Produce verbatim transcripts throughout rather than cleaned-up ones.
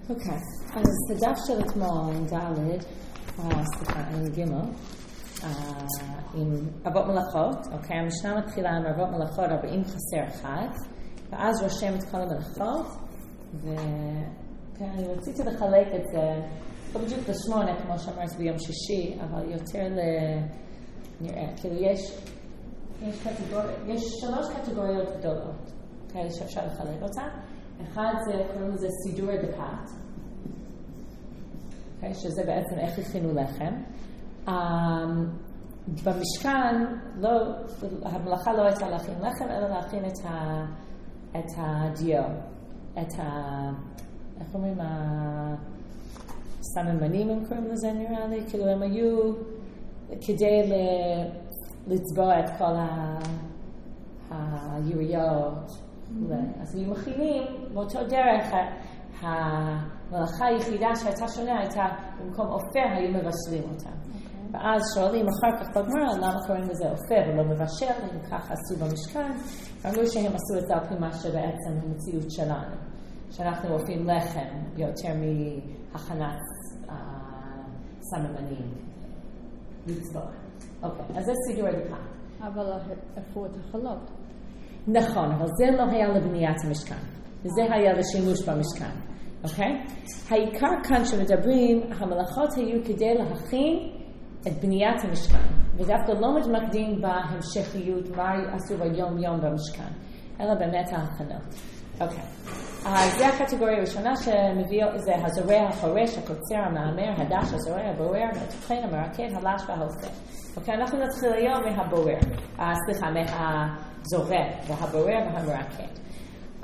אוקיי, אז הדף של אתמול, ד', סליחה, עם גימל, עם אבות מלאכות, אוקיי, המשנה מתחילה עם אבות מלאכות ארבעים חסר אחד, ואז רושם את כל המלאכות, וכן, אני רציתי לחלק את זה, לא בדיוק בשמונה, כמו שאמרת ביום שישי, אבל יותר ל... נראה, כאילו יש, יש קטגוריה, יש שלוש קטגוריות גדולות, כאלה שאפשר לחלק אותה. אחד זה, קוראים לזה סידור דפת, okay, שזה בעצם איך הכינו לחם. Um, במשכן, לא, המלאכה לא הייתה להכין לחם, אלא להכין את, ה, את הדיו, את ה... איך אומרים? הסממנים הם קוראים לזה נראה לי, כאילו הם היו כדי ל, לצבוע את כל ה, היריות, אז היו מכינים באותו דרך. המלאכה היחידה שהייתה שונה הייתה במקום אופר היו מבשלים אותה. ואז שואלים אחר כך בגמרא למה קוראים לזה אופר ולא מבשל, אם ככה עשו במשכן. אמרו שהם עשו את זה על פי מה שבעצם המציאות שלנו, שאנחנו אופים לחם יותר מהכנת סממנים לצבוע. אוקיי, אז זה סידור הדפת. אבל איפה את החלות? נכון, אבל זה לא היה לבניית המשכן. וזה היה לשימוש במשכן. אוקיי? העיקר כאן שמדברים, המלאכות היו כדי להכין את בניית המשכן. ודווקא לא מתמקדים בהמשכיות, מה עשו ביום יום במשכן, אלא באמת ההכנות. אוקיי. אז זה הקטגוריה הראשונה שמביאו, זה הזורע, החורש, הקוצר, המאמר, הדש, הזורע, הבורר, המתכן, המרקד, הלש וההוסף. אוקיי, אנחנו נתחיל היום מהבורר. אה, סליחה, מהזורע, והבורר והמרקד. Um,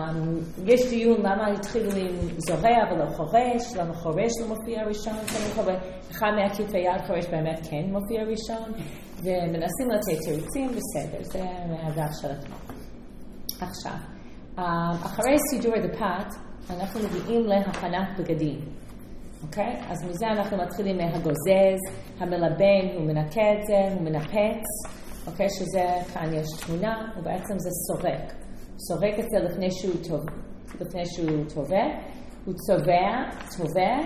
יש דיון למה התחילו עם זורע ולא חורש, למה חורש לא מופיע ראשון, אחד מהכתבי יד חורש באמת כן מופיע ראשון, ומנסים לתת תירוצים, בסדר, זה מהדף של אתמול. עכשיו, um, אחרי סידור הדפת, אנחנו מגיעים להכנת בגדים, אוקיי? אז מזה אנחנו מתחילים מהגוזז, המלבן, הוא מנקה את זה, הוא מנפץ, אוקיי? שזה, כאן יש תמונה, ובעצם זה סורק. סורק את זה לפני שהוא טוב, לפני שהוא טובה, הוא צובע, טובה,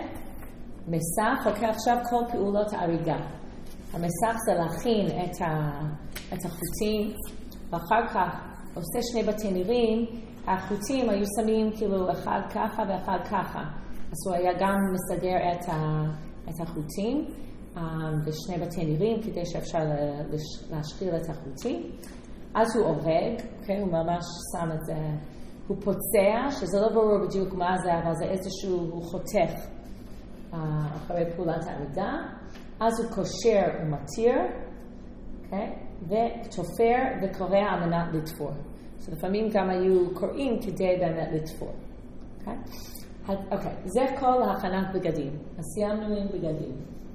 מסך, אוקיי, עכשיו כל פעולות האריגה. המסך זה להכין את, ה, את החוטים, ואחר כך עושה שני בתי נירים, החוטים היו שמים כאילו אחד ככה ואחד ככה, אז הוא היה גם מסדר את, ה, את החוטים, ושני בתי נירים כדי שאפשר להשחיל את החוטים. אז הוא עובד, okay, הוא ממש שם את זה, הוא פוצע, שזה לא ברור בדיוק מה זה, אבל זה איזשהו, הוא חותך uh, אחרי פעולת העריגה, אז הוא קושר ומתיר, okay, ותופר וקורע על מנת לתפור. So, לפעמים גם היו קוראים כדי באמת לתפור. אוקיי, okay? okay, זה כל הכנת בגדים. אז סיימנו עם בגדים.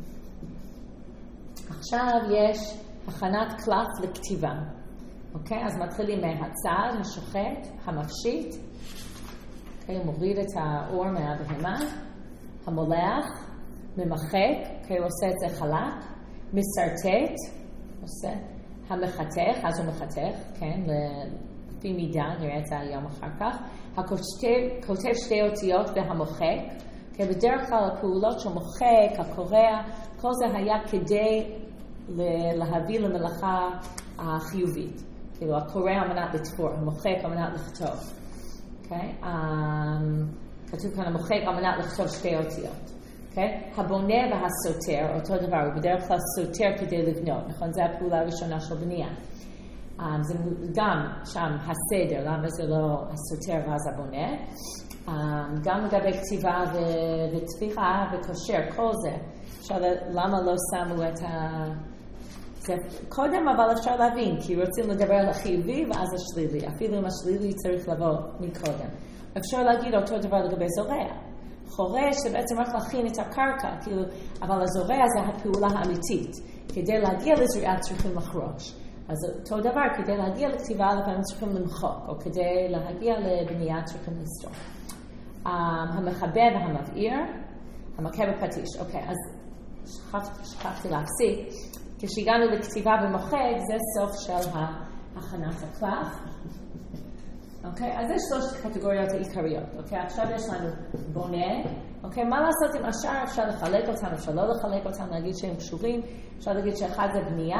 עכשיו יש הכנת קלף לכתיבה. אוקיי, okay, אז מתחילים מהצד, השוחט, המפשיט, אוקיי, okay, הוא מוריד את האור מהבהמה, המולח, ממחק, אוקיי, okay, הוא עושה את זה חלק, מסרטט, עושה, המחתך, אז הוא מחתך, כן, לפי מידה, נראה את זה היום אחר כך, הכותב שתי אותיות והמוחק, אוקיי, okay, בדרך כלל הפעולות של מוחק, הקורע, כל זה היה כדי להביא למלאכה החיובית. כאילו, הקורא על מנת לתפור, המוחק על מנת לכתוב. אוקיי? כתוב כאן, המוחק על מנת לכתוב שתי אותיות. אוקיי? הבונה והסותר, אותו דבר, הוא בדרך כלל סותר כדי לבנות. נכון? זו הפעולה הראשונה של בנייה. זה גם שם הסדר, למה זה לא הסותר ואז הבונה. גם לגבי כתיבה ותפיחה וקושר, כל זה. עכשיו, למה לא שמו את ה... זה קודם, אבל אפשר להבין, כי רוצים לדבר על החיובי ואז השלילי. אפילו אם השלילי צריך לבוא מקודם. אפשר להגיד אותו דבר לגבי זורע. חורש זה בעצם רק להכין את הקרקע, כאילו, אבל הזורע זה הפעולה האמיתית. כדי להגיע לזריעה צריכים לחרוש. אז אותו דבר, כדי להגיע לכתיבה לפעמים צריכים למחוק, או כדי להגיע לבנייה צריכים לסתור. Um, המחבא והמבעיר, המכה בפטיש. אוקיי, אז שכחתי להפסיק. כשהגענו לכתיבה ומוחק, זה סוף של הכנת הקלף. אוקיי? אז יש שלושת הקטגוריות העיקריות. אוקיי? עכשיו יש לנו בונה. אוקיי? מה לעשות עם השאר? אפשר לחלק אותם, אפשר לא לחלק אותם, להגיד שהם קשורים. אפשר להגיד שאחד זה בנייה,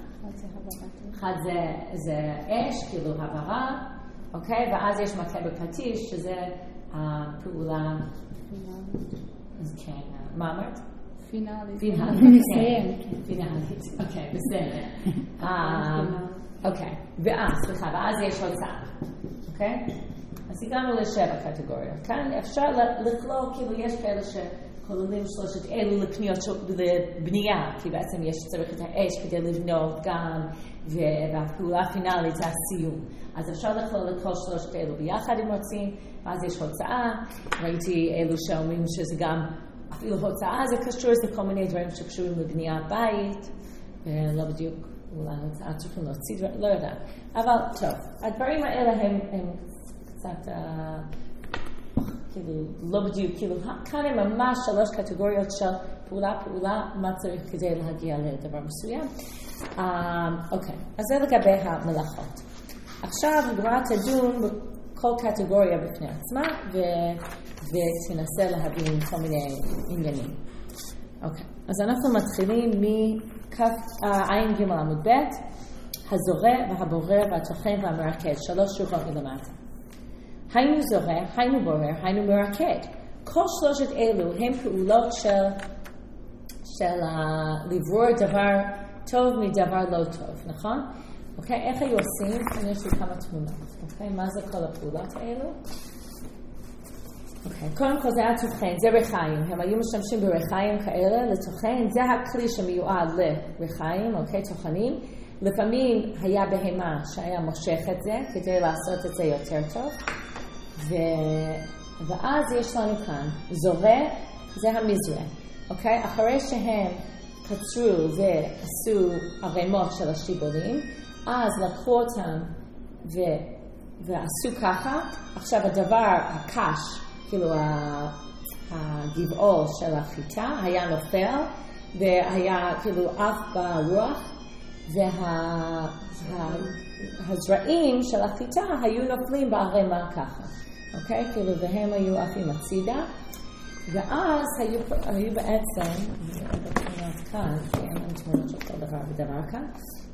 אחד זה, זה אש, כאילו הברה. אוקיי? ואז יש מכה בפטיש, שזה הפעולה... אז כן, מה אמרת? פינאלית. פינאלית, פינאלית, אוקיי, בסדר. אוקיי, ואז, סליחה, ואז יש הוצאה, אוקיי? אז הגענו לשבע קטגוריות. כאן אפשר לכלול, כאילו יש כאלה שכוללים שלושת אלו לקניות לבנייה, כי בעצם יש צריך את האש כדי לבנות גם, והפעולה הפינאלית זה הסיום. אז אפשר לכלול לכל שלושת אלו ביחד אם רוצים, ואז יש הוצאה. ראיתי אלו שאומרים שזה גם, אפילו הוצאה זה קשור, זה כל מיני דברים שקשורים לבנייה בית, ולא בדיוק, אולי הוצאה צריכים להוציא, לא יודעת. אבל טוב, הדברים האלה הם, הם קצת, כאילו, לא בדיוק, כאילו, כאן הם ממש שלוש קטגוריות של פעולה, פעולה, מה צריך כדי להגיע לדבר מסוים. אוקיי, אז זה לגבי המלאכות. עכשיו, הגמרא תדון בכל קטגוריה בפני עצמה, ו... ותנסה להבין כל מיני עניינים. אוקיי, אז אנחנו מתחילים מעין ג' עמוד ב', הזורע והבורר והטוחן והמרקד, שלוש שורות מלמטה. היינו זורע, היינו בורר, היינו מרקד. כל שלושת אלו הם פעולות של, של uh, לברור דבר טוב מדבר לא טוב, נכון? אוקיי, איך היו עושים? יש לי כמה תמונות. אוקיי, מה זה כל הפעולות האלו? אוקיי, קודם כל זה הטוחן, זה רחיים. הם היו משתמשים ברחיים כאלה לטוחן. זה הכלי שמיועד לרחיים, אוקיי, טוחנים. לפעמים היה בהמה שהיה מושך את זה כדי לעשות את זה יותר טוב. ו... ואז יש לנו כאן זורע, זה המזרע. אוקיי, אחרי שהם קצרו ועשו ערימות של השיבולים, אז לקחו אותם ו... ועשו ככה. עכשיו הדבר הקש, כאילו הגבעול של החיטה היה נופל והיה כאילו אף ברוח, והזרעים של החיטה היו נופלים בערימה ככה, אוקיי? כאילו והם היו עפים הצידה, ואז היו, היו בעצם, כאן, כי אין לנו תמונות של כל דבר ודבר כאן,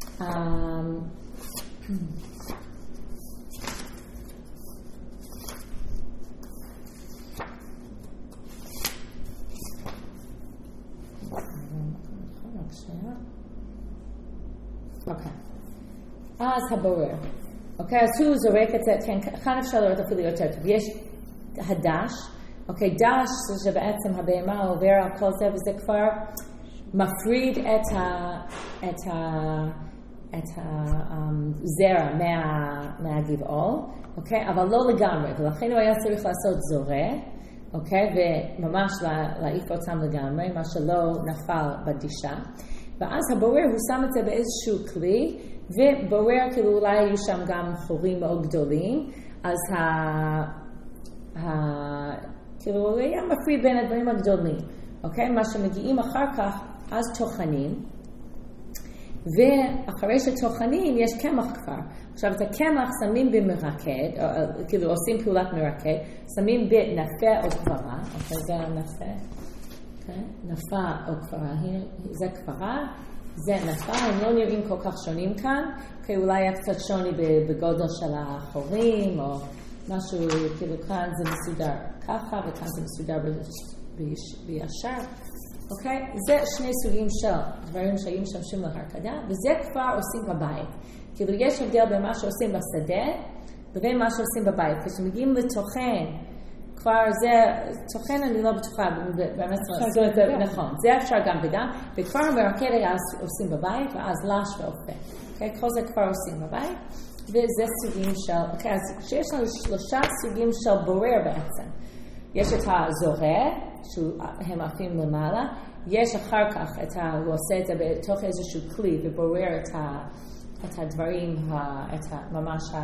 אוקיי, אז הבורר, אוקיי, אז הוא זורק את זה, כן, כאן אפשר לראות אפילו יותר טוב, יש הדש, אוקיי, דש זה בעצם הבהמה עובר על כל זה, וזה כבר מפריד את ה, את ה, את הזרע מה, מהגבעול, אוקיי, אבל לא לגמרי, ולכן הוא היה צריך לעשות זורע, אוקיי, וממש להעיף אותם לגמרי, מה שלא נפל בדישה. ואז הבורר הוא שם את זה באיזשהו כלי, ובורר כאילו אולי היו שם גם חורים מאוד גדולים, אז ה... ה... כאילו הוא היה מפריד בין הדברים הגדולים, אוקיי? מה שמגיעים אחר כך, אז טוחנים, ואחרי שטוחנים יש קמח כבר. עכשיו את הקמח שמים במרקד, או, כאילו עושים פעולת מרקד, שמים בנפה או כברה, אוקיי? זה הנפה. Okay. נפה או כפרה, זה כפרה, זה נפה, הם לא נראים כל כך שונים כאן, כי אולי היה קצת שוני בגודל של החורים, או משהו, כאילו כאן זה מסודר ככה, וכאן זה מסודר בישר, אוקיי? Okay? זה שני סוגים של דברים שהיו משמשים להרקדה, וזה כבר עושים בבית. כאילו יש הבדל בין מה שעושים בשדה, לבין מה שעושים בבית. כשמגיעים לטוחן, כבר זה, טוחן אני לא בטוחה, באמת נכון, זה אפשר גם וגם, וכבר המרקד היה עושים בבית, ואז לש ואופה. כל זה כבר עושים בבית, וזה סוגים של, אוקיי, אז כשיש לנו שלושה סוגים של בורר בעצם. יש את הזורע, שהם עפים למעלה, יש אחר כך את ה, הוא עושה את זה בתוך איזשהו כלי, ובורר את, ה, את הדברים, את ה, ממש ה...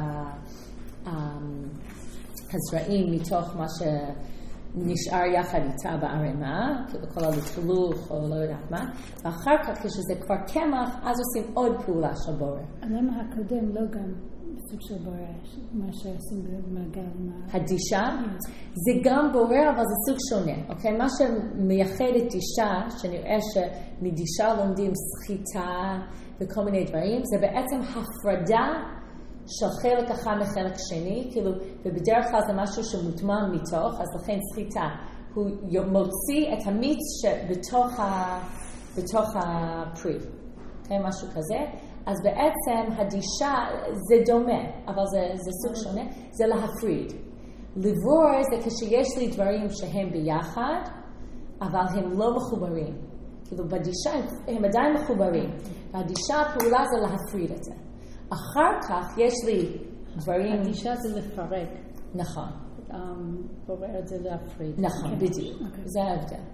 הזרעים מתוך מה שנשאר יחד איתה בערימה, כאילו כל הלכלוך או לא יודעת מה, ואחר כך כשזה כבר קמח, אז עושים עוד פעולה של בורר. למה הקודם לא גם סוג של בורר, מה שעושים במעגל. הדישה? זה גם בורר, אבל זה סוג שונה. אוקיי? מה שמייחד את דישה, שנראה שמדישה לומדים סחיטה וכל מיני דברים, זה בעצם הפרדה של חלק אחד מחלק שני, כאילו, ובדרך כלל זה משהו שמוטמע מתוך, אז לכן סחיטה. הוא מוציא את המיץ שבתוך ה, בתוך הפרי. אוקיי? משהו כזה. אז בעצם הדישה זה דומה, אבל זה, זה סוג שונה, זה להפריד. לברור זה כשיש לי דברים שהם ביחד, אבל הם לא מחוברים. כאילו בדישה הם עדיין מחוברים. והדישה הפעולה זה להפריד את זה. אחר כך יש לי דברים... הדישה זה לפרק. נכון. בורר זה להפריד. נכון, בדיוק. זה ההבדל.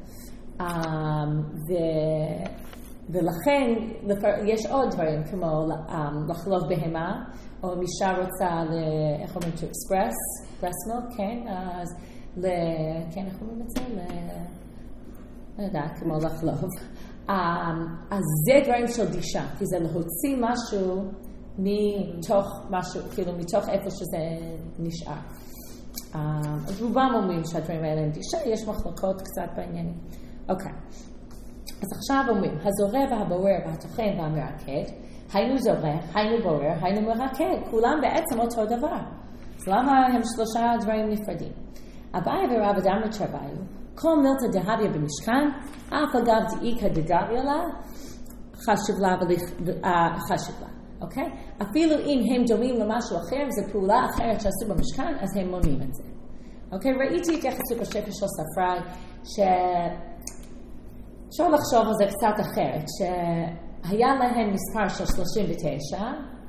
ו... ולכן יש עוד דברים כמו לחלוב בהמה, או אם אישה רוצה, איך אומרים, to express, breast milk, כן, אז, כן, איך אומרים את זה? לא יודעת, כמו לחלוב. אז זה דברים של דישה, כי זה להוציא משהו מתוך משהו, כאילו מתוך איפה שזה נשאר. אז רובם אומרים שהדברים האלה הם דישה, יש מחלוקות קצת בעניינים. אוקיי. אז עכשיו אומרים, הזורע והבורר והטוחן והמרקד, היינו זורע, היינו בורר, היינו מרקד, כולם בעצם אותו דבר. אז למה הם שלושה דברים נפרדים? אביי ורב אדם ותרביו, כל מילתא דהביה במשכן, אף אגב דאיכא דגביה לה, חשוב לה וחשוב לה. אוקיי? אפילו אם הם דומים למשהו אחר, זו פעולה אחרת שעשו במשכן, אז הם מונים את זה. אוקיי? ראיתי התייחסות בשפר של ספרי, ש... אפשר לחשוב על זה קצת אחרת, שהיה להם מספר של שלושים ותשע,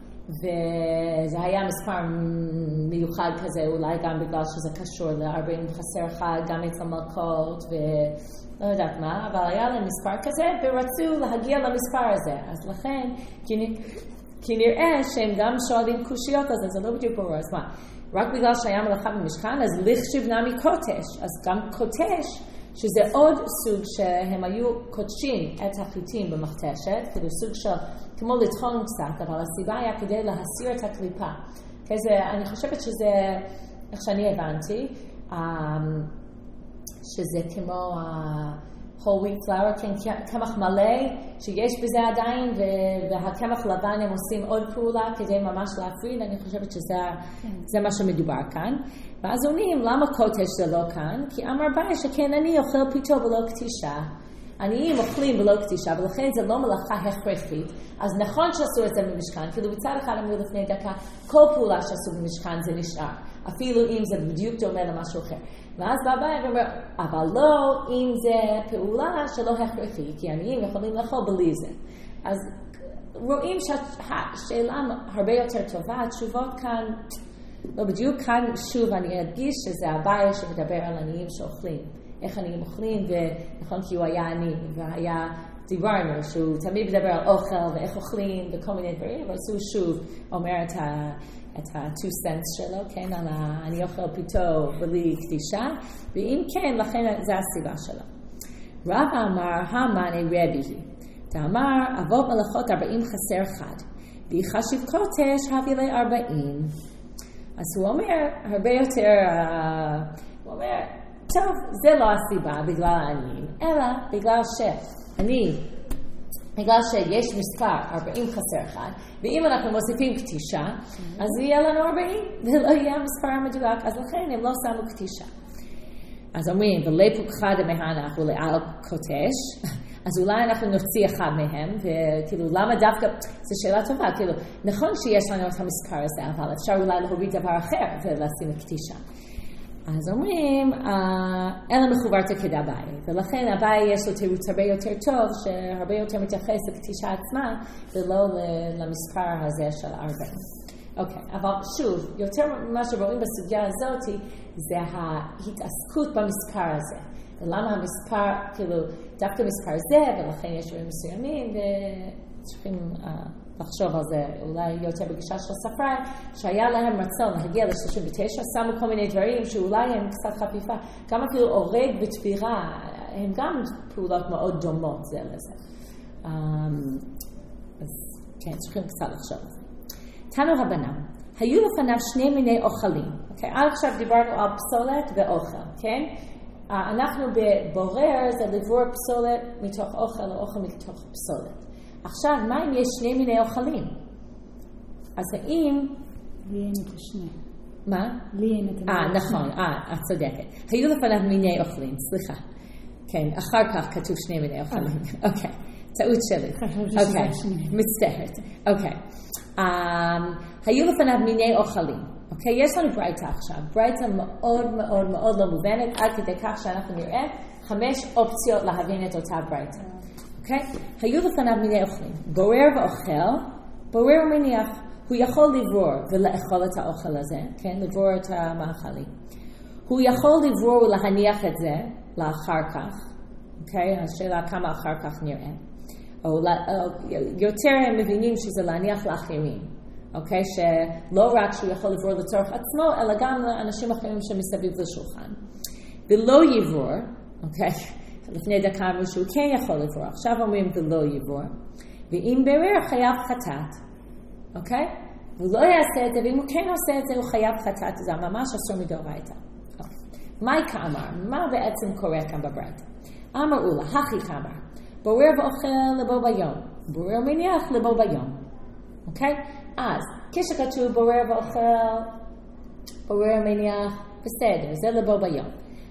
וזה היה מספר מיוחד כזה, אולי גם בגלל שזה קשור ל-ארבעים וחסר אחד, גם אצל מלכות, ולא יודעת מה, אבל היה להם מספר כזה, ורצו להגיע למספר הזה. אז לכן, כי, כי נראה שהם גם שואלים קושיות על זה, זה לא בדיוק ברור, אז מה? רק בגלל שהיה מלאכה במשכן, אז לכשיב נמי קוטש, אז גם קוטש, שזה עוד סוג שהם היו קודשים את החיטים במכתשת, כאילו סוג של, כמו לטחון קצת, אבל הסיבה היה כדי להסיר את הקליפה. כזה, אני חושבת שזה, איך שאני הבנתי, שזה כמו whole wheat flour, קמח מלא, שיש בזה עדיין, והקמח לבן הם עושים עוד פעולה כדי ממש להפריד, אני חושבת שזה מה שמדובר כאן. ואז אומרים, למה קוטש זה לא כאן? כי אמר ביי שכן אני אוכל פיתו ולא קטישה. עניים אוכלים ולא קטישה, ולכן זה לא מלאכה הכרחית. אז נכון שעשו את זה במשכן, כאילו בצד אחד אמרו לפני דקה, כל פעולה שעשו במשכן זה נשאר. אפילו אם זה בדיוק דומה למשהו אחר. ואז בא ביי ואומר, אבל לא אם זה פעולה שלא הכרחית, כי עניים יכולים לאכול בלי זה. אז רואים שהשאלה הרבה יותר טובה, התשובות כאן, לא בדיוק כאן, שוב אני אדגיש שזה הבעיה שמדבר על עניים שאוכלים. איך עניים אוכלים, ונכון כי הוא היה עני, והיה דיברנו שהוא תמיד מדבר על אוכל ואיך אוכלים וכל מיני דברים, אבל הוא שוב אומר את ה... את ה-two cents שלו, כן, על ה... אני אוכל פיתו בלי קדישה, ואם כן, לכן זה הסיבה שלו. רב אמר, המאני רבי היא. תאמר, אבות מלאכות ארבעים חסר אחד, והיא חשיב קוטש, הביא לי ארבעים. אז הוא אומר, הרבה יותר, uh, הוא אומר, טוב, זה לא הסיבה בגלל העניים, אלא בגלל שאני, בגלל שיש מספר ארבעים חסר אחד, ואם אנחנו מוסיפים קטישה, אז יהיה לנו ארבעים, ולא יהיה המספר המדויק, אז לכן הם לא שמו קטישה. אז אומרים, ולפוק חד מהנח ולעל קוטש, אז אולי אנחנו נוציא אחד מהם, וכאילו, למה דווקא, זו שאלה טובה, כאילו, נכון שיש לנו את המספר הזה, אבל אפשר אולי להוריד דבר אחר ולשים את קטישה. אז אומרים, אלא מחוברתו כדאביי, ולכן אביי יש לו תירוץ הרבה יותר טוב, שהרבה יותר מתייחס לקטישה עצמה, ולא למספר הזה של ארבעים. אוקיי, אבל שוב, יותר מה שרואים בסוגיה הזאת, זה ההתעסקות במספר הזה. ולמה המספר, כאילו, דווקא מספר זה, ולכן יש דברים מסוימים, וצריכים uh, לחשוב על זה, אולי יותר בגישה של ספרי, שהיה להם רצון להגיע ל-שלושים ותשע, שמו כל מיני דברים שאולי הם קצת חפיפה, גם אפילו הורג בתבירה, הם גם פעולות מאוד דומות זה לזה. Um, אז כן, צריכים קצת לחשוב על זה. תנו רבנן, היו לפניו שני מיני אוכלים. אוקיי? עד עכשיו דיברנו על פסולת ואוכל, כן? אנחנו בבורר זה לבור פסולת מתוך אוכל או אוכל מתוך פסולת. עכשיו, מה אם יש שני מיני אוכלים? אז האם... לי אין את השני. מה? לי אין את השני. אה, נכון, אה, את צודקת. היו לפניו מיני אוכלים, סליחה. כן, אחר כך כתוב שני מיני אוכלים. אוקיי, טעות שלי. אוקיי, מצטערת. אוקיי. היו לפניו מיני אוכלים. אוקיי, יש לנו ברייתא עכשיו. ברייתא מאוד מאוד מאוד לא מובנת, עד כדי כך שאנחנו נראה חמש אופציות להבין את אותה ברייתא. אוקיי? היו לפניו מיני אוכלים. בורר ואוכל, בורר ומניח. הוא יכול לבור ולאכול את האוכל הזה, כן? לבור את המאכלים. הוא יכול לבור ולהניח את זה לאחר כך, אוקיי? השאלה כמה אחר כך נראה. או, או יותר הם מבינים שזה להניח לאחרים, אוקיי? שלא רק שהוא יכול לבור לצורך עצמו, אלא גם לאנשים אחרים שמסביב לשולחן. ולא יבור, אוקיי? לפני דקה אמרו שהוא כן יכול לבור, עכשיו אומרים ולא יבור. ואם ברר חייב חטאת. אוקיי? הוא לא יעשה את זה, ואם הוא כן עושה את זה, הוא חייב חטאת, זה ממש אסור מדאורייתא. מייקה אמר, מה בעצם קורה כאן בברייתא? אמרו לה, הכי כאמר, בורר ואוכל לבוא ביום, בורר מניח לבוא ביום. אוקיי? אז, כשכתוב בורר ואוכל, בורר מניח, בסדר, זה לבוא ביום.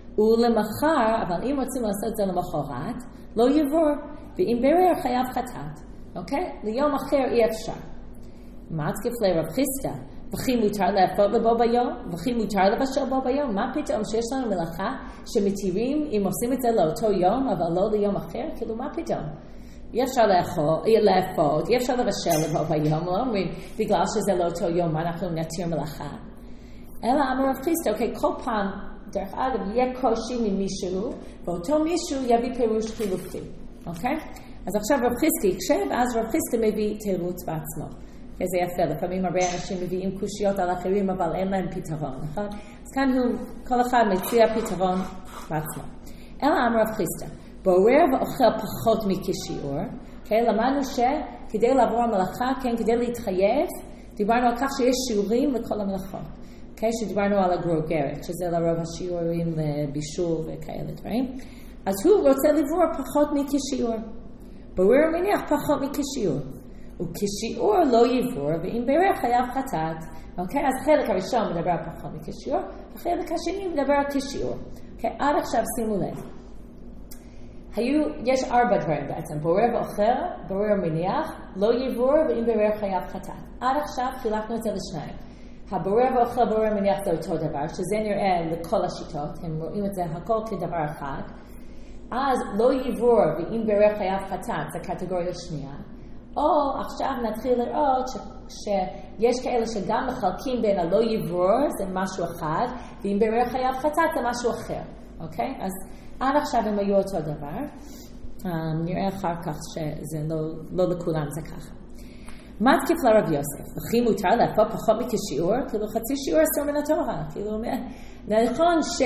ולמחר, אבל אם רוצים לעשות את זה למחרת, לא יבור, ואם ברר חייב חטאת. אוקיי? ליום אחר אי אפשר. מתקיף לרב חיסדא, וכי מותר לאפות לבוא ביום, וכי מותר לבשל בו ביום, מה פתאום שיש לנו מלאכה שמתירים אם עושים את זה לאותו יום, אבל לא ליום אחר? כאילו מה פתאום? אי אפשר לאפות, אי אפשר לבשל לבוא ביום, לא אומרים, בגלל שזה לאותו יום, אנחנו נתיר מלאכה. אלא אמר רב חיסדא, אוקיי, כל פעם, דרך אגב, יהיה קושי ממישהו, ואותו מישהו יביא פירוש חילופי, אוקיי? אז עכשיו רב חיסדא יקשב, אז רב חיסדא מביא תירוץ בעצמו. זה יפה, לפעמים הרבה אנשים מביאים קושיות על אחרים, אבל אין להם פתרון, נכון? אז כאן הוא, כל אחד מציע פתרון בעצמו. אלא אמר רב חיסדא, בורר ואוכל פחות מכשיעור, okay? למדנו שכדי לעבור המלאכה, כן, כדי להתחייב, דיברנו על כך שיש שיעורים לכל המלאכות, okay? שדיברנו על הגרוגרת, שזה לרוב השיעורים לבישול וכאלה דברים. אז הוא רוצה לבור פחות מכשיעור. בורר מניח פחות מכשיעור. וכשיעור לא יבור, ואם ברר חייב חטאת. אוקיי? אז חלק הראשון מדבר פחות מכשיעור, החלק השני מדבר על כשיעור. אוקיי? עד עכשיו שימו לב. היו, יש ארבע דברים בעצם, בורר ואוכל, בורר מניח, לא יבור, ואם ברר חייב חטאת. עד עכשיו חילקנו את זה לשניים. הבורר ואוכל, בורר מניח זה אותו דבר, שזה נראה לכל השיטות, הם רואים את זה הכל כדבר אחד. אז לא יבור, ואם ברר חייב חטאת, זה קטגוריה שנייה. או עכשיו נתחיל לראות ש, שיש כאלה שגם מחלקים בין הלא יבור, זה משהו אחד, ואם ברר חייב חטאת זה משהו אחר, אוקיי? אז עד עכשיו הם היו אותו דבר, um, נראה אחר כך שזה לא, לא לכולם זה ככה. מתקיף לרב יוסף, וכי מותר לאפות פחות מכשיעור, כאילו חצי שיעור אסור מן התורה, כאילו נכון ש...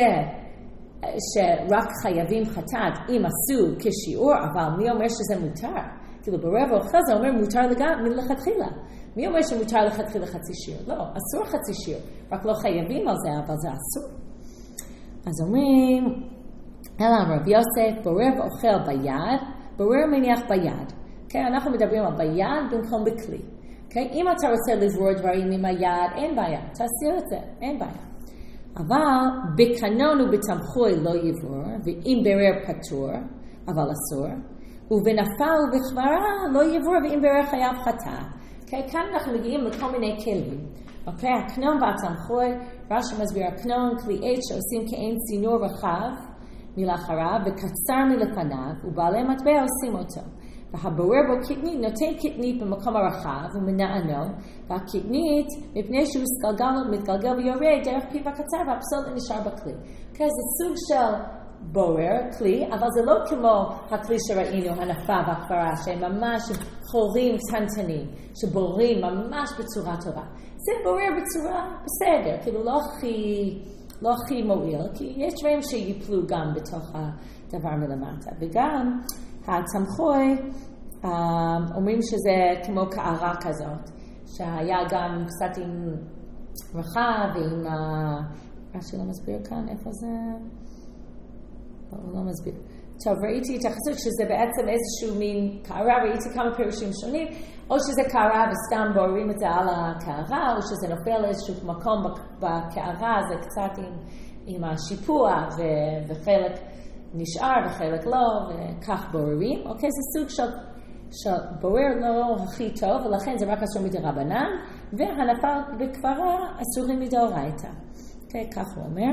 שרק חייבים חטאת אם עשו כשיעור, אבל מי אומר שזה מותר? כאילו ברב ואוכל זה אומר מותר מלכתחילה. מי אומר שמותר לכתחילה חצי שיעור? לא, אסור חצי שיעור. רק לא חייבים על זה, אבל זה אסור. אז אומרים, אלא רב יוסף, ברר ואוכל ביד, ברר מניח ביד. Okay, אנחנו מדברים על ביד במקום בכלי. Okay? אם אתה רוצה לבור דברים עם היד, אין בעיה. תעשיר את זה, אין בעיה. אבל בקנון ובתמחוי לא יבור, ואם ברר פטור, אבל אסור. ובנפל ובכברה לא יבור, ואם ברר חייב חטא. Okay, כאן אנחנו מגיעים לכל מיני כלים. Okay, הקנון והתמחוי, רש"י מסביר, הקנון כלי עץ שעושים כעין צינור רחב מלאחריו וקצר מלפניו, ובעלי מטבע עושים אותו. והבורר בו קטנית נותן קטנית במקום הרחב ומנענו, והקטנית מפני שהוא מתגלגל ויורד דרך פיו הקצר והפסולת נשאר בכלי. Okay, זה סוג של בורר, כלי, אבל זה לא כמו הכלי שראינו, הנפה והכברה, שהם ממש חורים קטנטנים, שבורים ממש בצורה טובה. זה בורר בצורה בסדר, כאילו לא הכי, לא הכי מועיל, כי יש דברים שיפלו גם בתוך הדבר מלמטה. וגם התמחוי, אומרים שזה כמו קערה כזאת, שהיה גם קצת עם רחב, ועם ה... רש"י לא מסביר כאן, איפה זה? הוא לא מסביר. טוב, ראיתי התייחסות שזה בעצם איזשהו מין קערה, ראיתי כמה פירושים שונים, או שזה קערה וסתם בוררים את זה על הקערה, או שזה נופל לאיזשהו מקום בקערה, זה קצת עם, עם השיפוע, ו, וחלק נשאר וחלק לא, וכך בוררים. אוקיי, זה סוג של, של בורר לא הכי טוב, ולכן זה רק אסור מדרבנן, והנפל בקברה אסורים מדאורייתא. אוקיי, כך הוא אומר.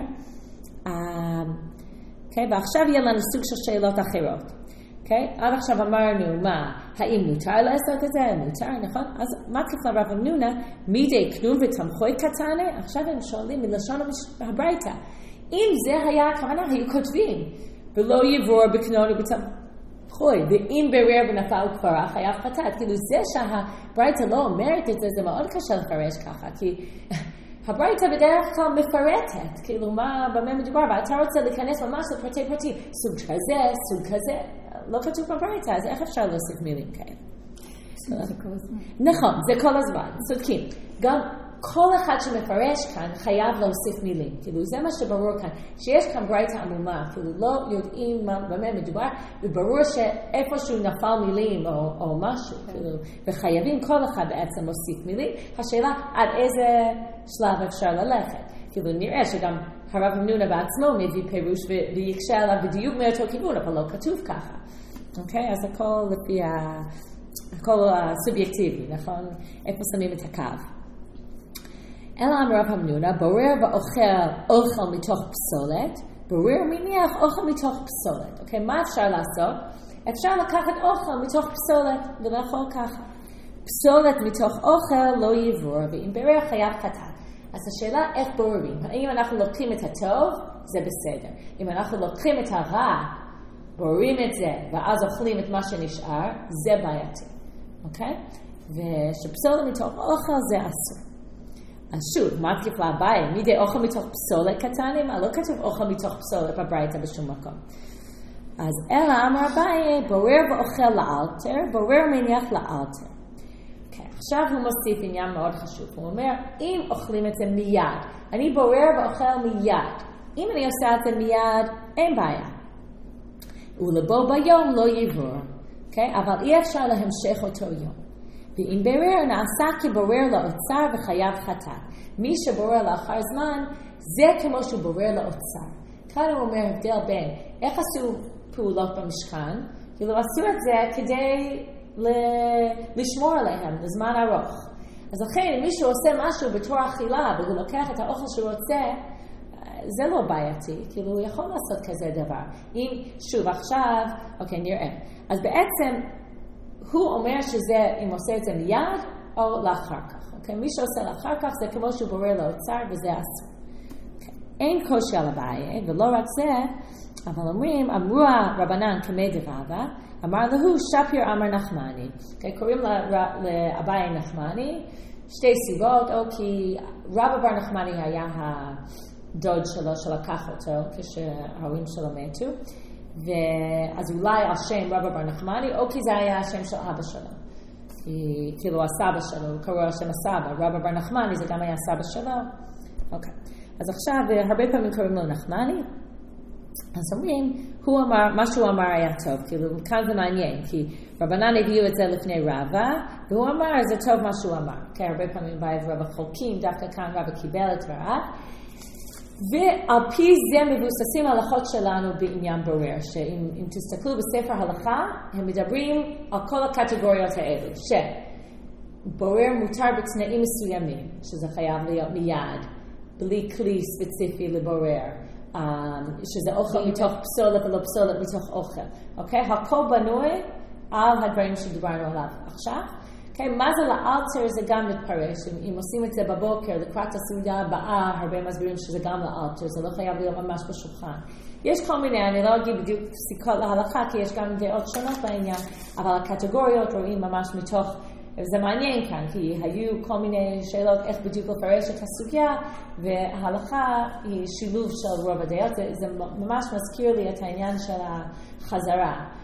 אוקיי, ועכשיו יהיה לנו סוג של שאלות אחרות. אוקיי, עד עכשיו אמרנו מה, האם מותר לעשות את זה? מותר, נכון? אז מה כפי רב אמנונה, מידי קנון ותמחוי קטנה? עכשיו הם שואלים מלשון הברייתא. אם זה היה הכוונה, היו כותבים, ולא יבור בקנון ובתמחוי, ואם ברר ונפל קברה, חייב חטאת. כאילו זה שהברייתא לא אומרת את זה, זה מאוד קשה לפרש ככה, כי... הברייתא בדרך כלל מפרטת, כאילו מה, במה מדובר, ואתה רוצה להיכנס ממש לפרטי פרטי, סוג כזה, סוג כזה, לא כתוב בברייתא, אז איך אפשר להוסיף מילים כאלה? זה כל הזמן. נכון, זה כל הזמן, צודקים. גם כל אחד שמפרש כאן חייב להוסיף מילים, כאילו זה מה שברור כאן, שיש כאן ברייתא עמומה, כאילו לא יודעים במה מדובר, וברור שאיפשהו נפל מילים או, או משהו, כאילו, וחייבים כל אחד בעצם להוסיף מילים, השאלה עד איזה שלב אפשר ללכת, כאילו נראה שגם הרב אמנונה בעצמו מביא פירוש ויקשה עליו בדיוק מאותו כיוון, אבל לא כתוב ככה, אוקיי? אז הכל לפי ה... הכל הסובייקטיבי, נכון? איפה שמים את הקו? אלא אמר רב אמנונה, בורר ואוכל אוכל מתוך פסולת, בורר מניח אוכל מתוך פסולת. אוקיי, מה אפשר לעשות? אפשר לקחת אוכל מתוך פסולת ולאכול ככה. פסולת מתוך אוכל לא יבור, ואם ברר חייב חטאת. אז השאלה איך בוררים? האם אנחנו לוקחים את הטוב? זה בסדר. אם אנחנו לוקחים את הרע, בוררים את זה, ואז אוכלים את מה שנשאר, זה בעייתי. אוקיי? ושפסולת מתוך אוכל זה אסור. אז שוב, מה תקף להבאי? מידי אוכל מתוך פסולת קטנים? לא כתוב אוכל מתוך פסולת בברייתא בשום מקום. אז אלא אמר הבאי, בורר ואוכל לאלתר, בורר מניח לאלתר. Okay, עכשיו הוא מוסיף עניין מאוד חשוב. הוא אומר, אם אוכלים את זה מיד, אני בורר ואוכל מיד. אם אני עושה את זה מיד, אין בעיה. ולבוא ביום לא יבור. Okay? אבל אי אפשר להמשך אותו יום. ואם ברר נעשה כבורר לאוצר וחייב חטאת. מי שבורר לאחר זמן, זה כמו שהוא בורר לאוצר. כאן הוא אומר הבדל בין איך עשו פעולות במשכן, כאילו עשו את זה כדי לשמור עליהם לזמן ארוך. אז לכן אם מישהו עושה משהו בתור אכילה והוא לוקח את האוכל שהוא רוצה, זה לא בעייתי, כאילו הוא יכול לעשות כזה דבר. אם שוב עכשיו, אוקיי נראה. אז בעצם הוא אומר שזה, אם עושה את זה מיד, או לאחר כך. Okay? מי שעושה לאחר כך, זה כמו שהוא בורר לאוצר, וזה אסור. Okay. אין קושי על הבעיה, ולא רק זה, אבל אומרים, אמרו רבנן כמי דרבה, אמר לו, שפיר אמר נחמני. Okay? קוראים לאביי נחמני, שתי סיבות, או כי רבא בר נחמני היה הדוד שלו, שלקח אותו, כשההורים שלו מתו, ואז אולי על שם רבא בר נחמני, או כי זה היה השם של אבא שלו. כי, כאילו הסבא שלו, הוא קרוא על שם הסבא, רבא בר נחמני זה גם היה הסבא שלו. אוקיי. אז עכשיו, הרבה פעמים קוראים לו נחמני, אז אומרים, הוא אמר, מה שהוא אמר היה טוב, כאילו כאן זה מעניין, כי רבנן הביאו את זה לפני רבא, והוא אמר, זה טוב מה שהוא אמר. כי הרבה פעמים בעב רבא חולקים, דווקא כאן רבא קיבל את רבא, ועל פי זה מבוססים ההלכות שלנו בעניין בורר, שאם תסתכלו בספר הלכה, הם מדברים על כל הקטגוריות האלו, שבורר מותר בתנאים מסוימים, שזה חייב להיות מיד, בלי כלי ספציפי לבורר, שזה אוכל מתוך פסולת ולא פסולת מתוך אוכל. אוקיי? הכל בנוי על הדברים שדיברנו עליו עכשיו. Okay, מה זה לאלתר זה גם מתפרש, אם עושים את זה בבוקר, לקראת הסעודה הבאה, הרבה מסבירים שזה גם לאלתר, זה לא חייב להיות ממש בשולחן. יש כל מיני, אני לא אגיד בדיוק פסיקות להלכה, כי יש גם דעות שונות בעניין, אבל הקטגוריות רואים ממש מתוך, זה מעניין כאן, כי היו כל מיני שאלות איך בדיוק לפרש את הסוגיה, וההלכה היא שילוב של רוב הדעות, זה, זה ממש מזכיר לי את העניין של החזרה.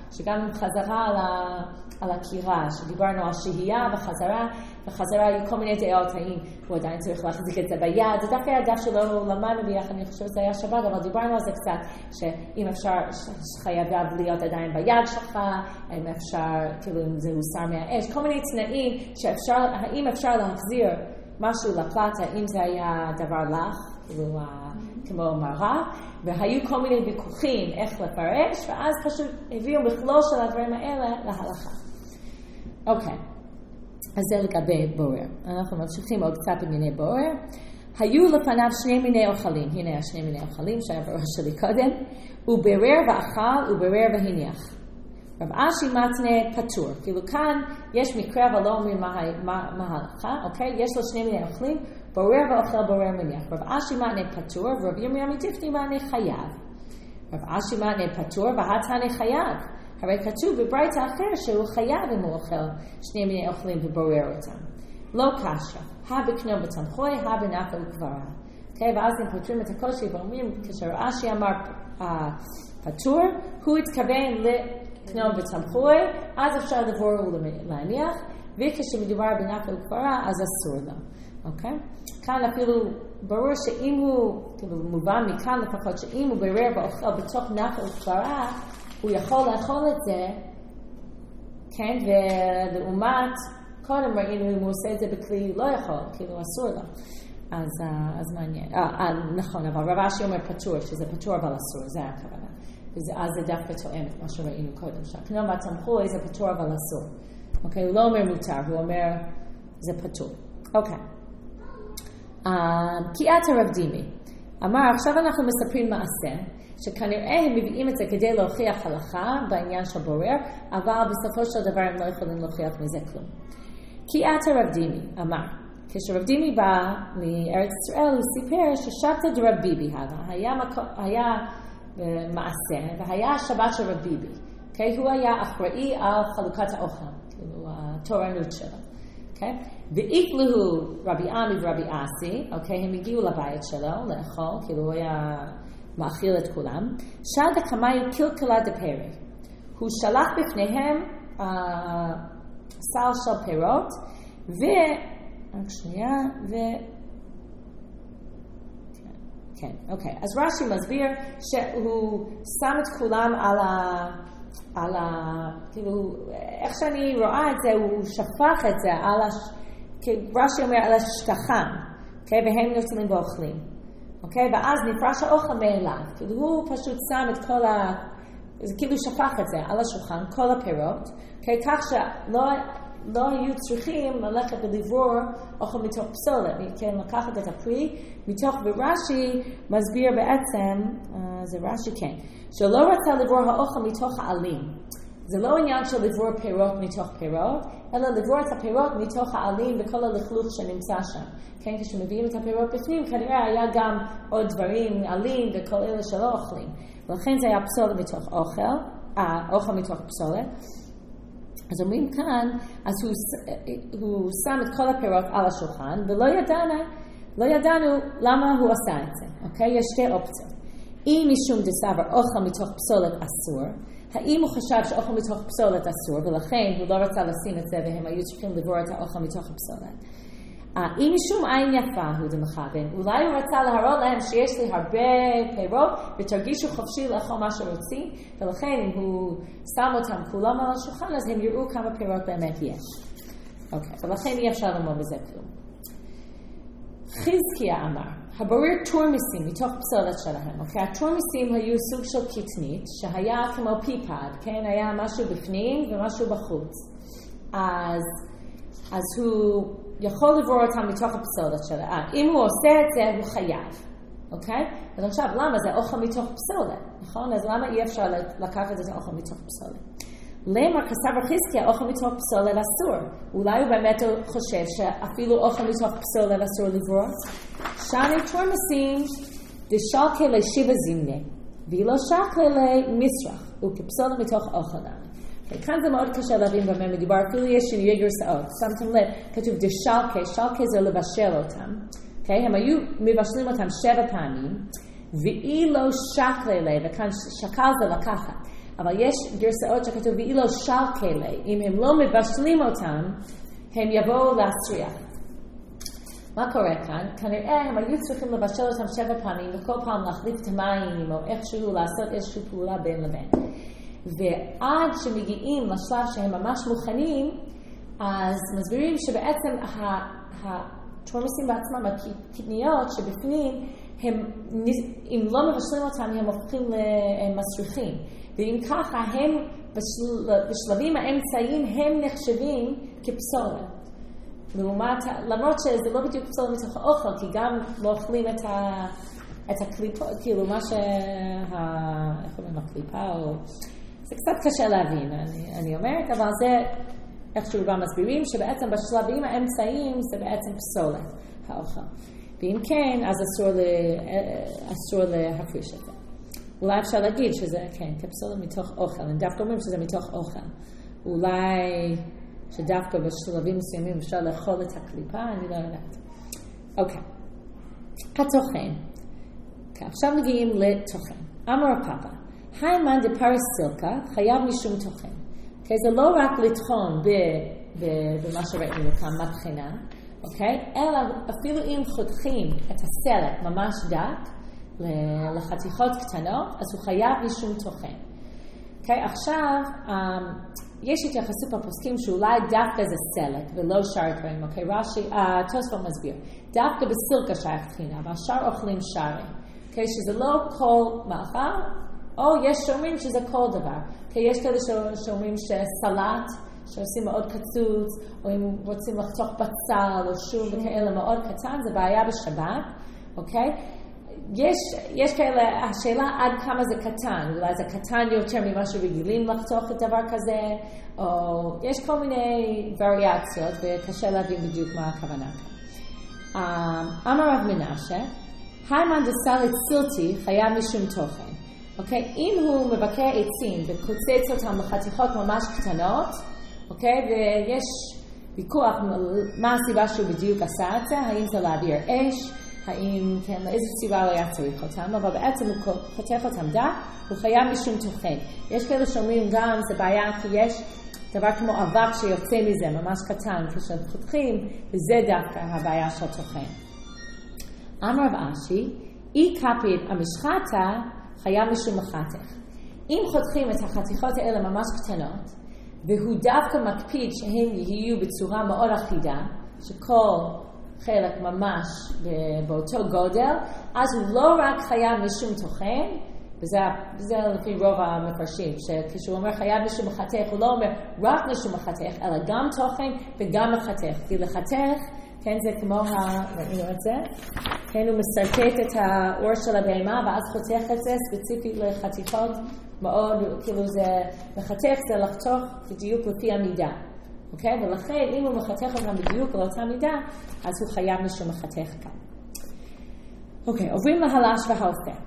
שגם עם חזרה על, ה, על הקירה, שדיברנו על שהייה וחזרה, וחזרה היו כל מיני דעות, האם הוא עדיין צריך להחזיק את זה ביד, זה דווקא היה דף שלא למדנו ביחד, אני חושבת שזה היה שבת, אבל דיברנו על זה קצת, שאם אפשר, שחייב להיות עדיין ביד שלך, אם אפשר, כאילו אם זה הוסר מהאש, כל מיני תנאים שאפשר, האם אפשר להחזיר משהו לפלטה, אם זה היה דבר לך, כאילו כמו מראה, והיו כל מיני ויכוחים איך לפרש, ואז פשוט הביאו מכלול של הדברים האלה להלכה. אוקיי, אז זה לגבי בורר. אנחנו ממשיכים עוד קצת במיני בורר. היו לפניו שני מיני אוכלים, הנה השני מיני אוכלים שהיה בראש שלי קודם, הוא ברר ואכל, הוא ברר והניח. רב אשי מתנה פטור, כאילו כאן יש מקרה אבל לא אומרים מה ההלכה, אוקיי? יש לו שני מיני אוכלים, בורר ואוכל בורר מניח. רב אשי מתנה פטור ורב ירמיה מטיפני מתנה חייב. רב אשי מתנה פטור והתנא חייב. הרי כתוב בברייתא אחר שהוא חייב אם הוא אוכל שני מיני אוכלים ובורר אותם. לא קשה, הא בקנו בתמחוי, הא בנפל וקברה. אוקיי? ואז הם פותרים את הקושי ואומרים, כשרב אשי אמר פטור, הוא התכוון לקנו בתמחוי, אז אפשר לבור ולהניח, וכשמדובר בנפל וקברה, אז אסור לו. אוקיי? כאן אפילו ברור שאם הוא, כאילו מובן מכאן לפחות, שאם הוא ברר ואוכל בתוך נפל וקברה, הוא יכול לאכול את זה, כן? ולעומת, קודם ראינו אם הוא עושה את זה בכלי לא יכול, כאילו אסור לו. אז, אז מעניין. אה, נכון, אבל רב אשי אומר פטור, שזה פטור אבל אסור, זה הכוונה. אז זה דווקא תואם את מה שראינו קודם. שהקנו בתמחוי זה פטור אבל אסור. אוקיי? הוא לא אומר מותר, הוא אומר זה פטור. אוקיי. קיאת הרב דימי. אמר, עכשיו אנחנו מספרים מעשה, שכנראה הם מביאים את זה כדי להוכיח הלכה בעניין של בורר, אבל בסופו של דבר הם לא יכולים להוכיח מזה כלום. קיאת הרב דימי, אמר, כשרב דימי בא לארץ ישראל, הוא סיפר ששבתא דרב ביבי הווה, היה, היה מעשה, והיה שבת של רב ביבי. Okay? הוא היה אחראי על חלוקת האוכל, כאילו התורנות שלו. Okay? ואיקלו רבי עמי ורבי אסי, okay? הם הגיעו לבית שלו לאכול, כאילו הוא היה מאכיל את כולם. שד הקמאי קלקלה דפרי. הוא שלח בפניהם uh, סל של פירות, ו... רק שנייה, ו... כן, כן, אוקיי. אז רש"י מסביר שהוא שם את כולם על ה... על ה... כאילו, איך שאני רואה את זה, הוא שפך את זה על ה... רש"י אומר על השטחן, אוקיי? והם נוטלים ואוכלים. אוקיי? ואז נפרש האוכל מאליו. כאילו הוא פשוט שם את כל ה... זה כאילו שפך את זה על השולחן, כל הפירות, אוקיי? כך שלא לא היו צריכים ללכת ולברור אוכל מתוך פסולת, כן? לקחת את הפרי מתוך, ורש"י מסביר בעצם, uh, זה רש"י כן, שלא רצה לברור האוכל מתוך העלים. זה לא עניין של לברור פירות מתוך פירות, אלא לברור את הפירות מתוך העלים וכל הלכלוך שנמצא שם. כן, כשמביאים את הפירות בפנים, כנראה היה גם עוד דברים, עלים וכל אלה שלא אוכלים. ולכן זה היה פסולת מתוך אוכל, אה, אוכל מתוך פסולת. אז אומרים כאן, אז הוא, הוא שם את כל הפירות על השולחן, ולא ידענו, לא ידענו למה הוא עשה את זה. אוקיי? יש שתי אופציות. אם משום דסבר אוכל מתוך פסולת אסור, האם הוא חשב שאוכל מתוך פסולת אסור, ולכן הוא לא רצה לשים את זה, והם היו צריכים לברור את האוכל מתוך הפסולת. אם משום עין יפה הוא דמכוון, אולי הוא רצה להראות להם שיש לי הרבה פירות, ותרגישו חופשי לאכול מה שרוצים, ולכן אם הוא שם אותם כולם על השולחן, אז הם יראו כמה פירות באמת יש. אוקיי, ולכן אי אפשר ללמוד בזה כלום. חזקיה אמר, הבורר תורמיסים מתוך פסולת שלהם. אוקיי, התורמיסים היו סוג של קטנית, שהיה כמו פיפד, כן? היה משהו בפנים ומשהו בחוץ. אז, אז הוא יכול לברור אותם מתוך הפסולת שלהם. אם הוא עושה את זה, הוא חייב. אוקיי? אז עכשיו, למה? זה אוכל מתוך פסולת, נכון? אז למה אי אפשר לקחת את האוכל מתוך פסולת? למה כסבר חזקיה אוכל מתוך פסולת אסור? אולי הוא באמת חושב שאפילו אוכל מתוך פסולת אסור לברור? שאני תורמסים דשלקה לשבע זימנה, ואילו שקלה למסרח, וכפסולת מתוך אוכל נמי. כאן זה מאוד קשה להבין במה מדובר, אפילו יש שיהיה גרסאות. שמתם לב, כתוב דשלקה, שלקה זה לבשל אותם. הם היו מבשלים אותם שבע פעמים, ואילו שקלה, וכאן שקל זה לקחת. אבל יש גרסאות שכתוב ואילו של כלי, אם הם לא מבשלים אותם, הם יבואו להסריח. מה קורה כאן? כנראה הם היו צריכים לבשל אותם שבע פעמים, וכל פעם להחליף את המים, או איכשהו לעשות איזושהי פעולה בין לבין. ועד שמגיעים לשלב שהם ממש מוכנים, אז מסבירים שבעצם התורמוסים בעצמם, הקטניות שבפנים, הם, אם לא מבשלים אותם, הם הופכים למסריחים. ואם ככה, הם בשל, בשלבים האמצעיים, הם נחשבים כפסולת. לעומת, למרות שזה לא בדיוק פסולת מתוך האוכל, כי גם לא אוכלים את, ה, את הקליפה, כאילו מה שה... איך אומרים, הקליפה, או... זה קצת קשה להבין, אני, אני אומרת, אבל זה איכשהו גם מסבירים, שבעצם בשלבים האמצעיים זה בעצם פסולת, האוכל. ואם כן, אז אסור, לה, אסור להפריש את זה. אולי אפשר להגיד שזה, כן, כפסולת מתוך אוכל, הם דווקא אומרים שזה מתוך אוכל. אולי שדווקא בשלבים מסוימים אפשר לאכול את הקליפה, אני לא יודעת. אוקיי. התוכן. אוקיי, עכשיו מגיעים לתוכן. אמר הפאפה, היימן דפרס סילקה חייב משום תוכן. אוקיי, זה לא רק לטחון במה שראינו כאן מבחינה, אוקיי? אלא אפילו אם חותכים את הסלק ממש דק לחתיכות קטנות, אז הוא חייב משום תוכן. אוקיי, עכשיו, יש התייחסות בפוסקים שאולי דווקא זה סלק ולא שאר דברים, אוקיי? רש"י, תוספות מסביר, דווקא בסילקה שייך תחינה, והשאר אוכלים שרים, אוקיי? שזה לא כל מאכל, או יש שאומרים שזה כל דבר. אוקיי, יש כאלה שאומרים שסלט, שעושים מאוד קצוץ, או אם רוצים לחתוך בצל או שום וכאלה מאוד קטן, זה בעיה בשבת, אוקיי? יש, יש כאלה, השאלה עד כמה זה קטן, אולי זה קטן יותר ממה שרגילים לחתוך את דבר כזה, או יש כל מיני וריאציות, וקשה להבין בדיוק מה הכוונה כאן. אמר רב מנשה, היימן דסלט סילטי חייב משום תוכן. אוקיי? אם הוא מבקר עצים וקוצץ אותם לחתיכות ממש קטנות, אוקיי? ויש ויכוח מה הסיבה שהוא בדיוק עשה את זה, האם זה להעביר אש, האם, כן, לאיזו סיבה הוא היה צריך אותם, אבל בעצם הוא חותך אותם דק, הוא חייב משום תוכן. יש כאלה שאומרים גם, זה בעיה כי יש דבר כמו אבק שיוצא מזה, ממש קטן, כשחותכים, וזה דווקא הבעיה של תוכן. אמר רב אשי, אי כפית המשחטה חייב משום מחתך. אם חותכים את החתיכות האלה ממש קטנות, והוא דווקא מקפיד שהן יהיו בצורה מאוד אחידה, שכל חלק ממש באותו גודל, אז הוא לא רק חייב משום תוכן, וזה, וזה לפי רוב המפרשים, שכשהוא אומר חייב משום מחתך, הוא לא אומר רק משום מחתך, אלא גם תוכן וגם מחתך. כי לחתך, כן, זה כמו ה... ראינו את זה? כן, הוא מסרטט את האור של הבהמה, ואז חותך את זה ספציפית לחתיכות מאוד, כאילו זה, מחתך זה לחתוך בדיוק לפי המידה. אוקיי? ולכן, אם הוא מחתך אותם בדיוק לאותה מידה, אז הוא חייב משום מחתך כאן. אוקיי, עוברים להלש והאופה.